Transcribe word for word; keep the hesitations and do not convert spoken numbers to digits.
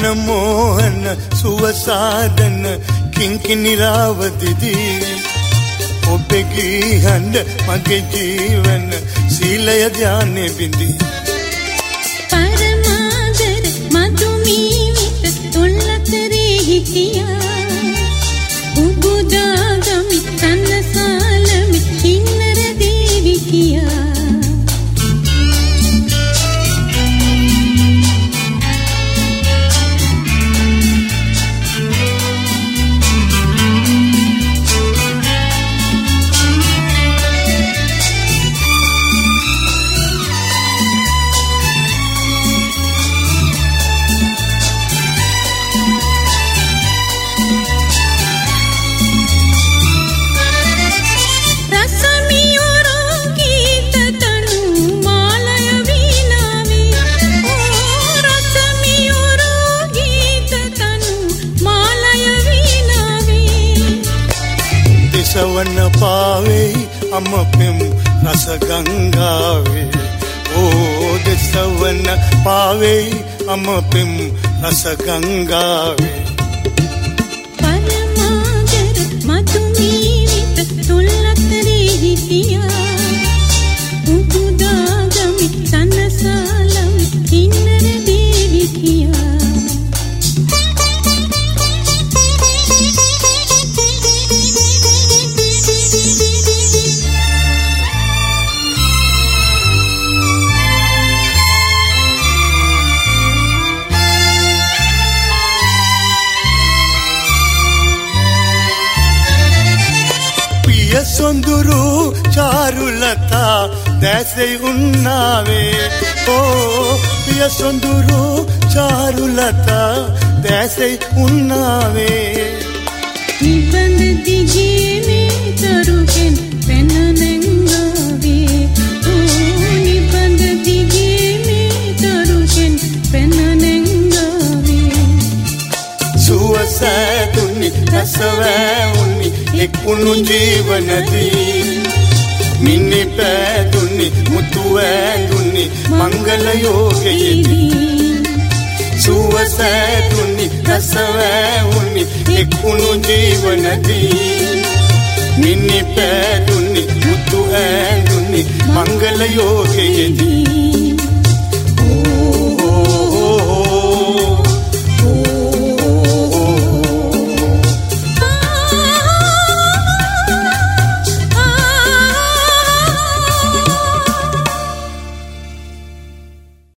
මන මෝහන සුවසාදන කිංකිණිරාවදිදී ඔබගේ හඬ මගේ ජීවන සීලය ධානය බිඳී පරමාදර මధుමීවිත තොල්ලතරේ හිටියා උබුදාගමි තනසාලමි කින්නර දේවි කියා සවන පාවේ අමපෙම් රස ගංගාවේ ඕ දෙසවන පාවේ අමපෙම් රස ගංගාවේ පරමාදර මధුමීවිත තොල්ලතරේ හිටියා උබුදාගමි තනසාලමි කින්නර දේවි කියා සොඳුරු චාරුලතා දැසෙයි උන්නාවේ ඕ පිය සොඳුරු චාරුලතා දැසෙයි උන්නාවේ නිබඳ දිගේ මේ තරුගෙන් පැන නැංගාවේ ඕ නිබඳ දිගේ මේ තරුගෙන් පැන නැංගාවේ සුවසතුනි රසවැවුනි එක්ුණු ජීවනදී මිනි පෑදුනි මුතු ඇඳුනි මංගල යෝගයේදී සුවසතුනි රසවැවුනි එක්ුණු ජීවනදී මිනි පෑදුනි මුතු ඇඳුනි මංගල යෝගයේදී ඕ